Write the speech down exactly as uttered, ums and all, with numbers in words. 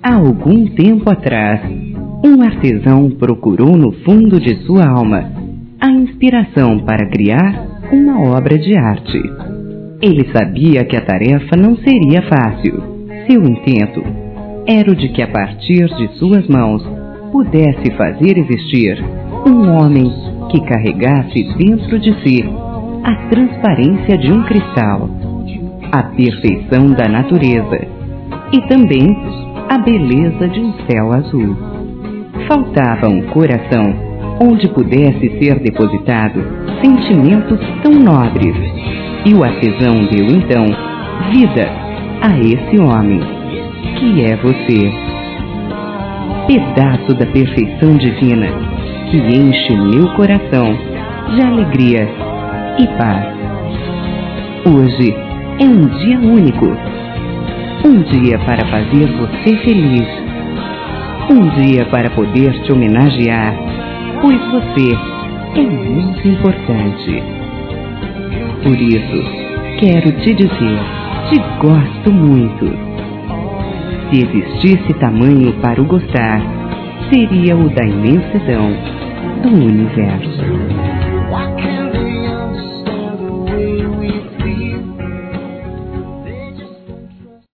Há algum tempo atrás, um artesão procurou no fundo de sua alma a inspiração para criar uma obra de arte. Ele sabia que a tarefa não seria fácil. Seu intento era o de que, a partir de suas mãos, pudesse fazer existir um homem que carregasse dentro de si a transparência de um cristal, a perfeição da natureza e também a beleza de um céu azul. Faltava um coração onde pudesse ser depositado sentimentos tão nobres, e o artesão deu então vida a esse homem, que é você. Pedaço da perfeição divina que enche meu coração de alegria e paz. Hoje é um dia único, um dia para fazer você feliz, um dia para poder te homenagear, pois você é muito importante. Por isso, quero te dizer, te gosto muito. Se existisse tamanho para o gostar, seria o da imensidão do universo.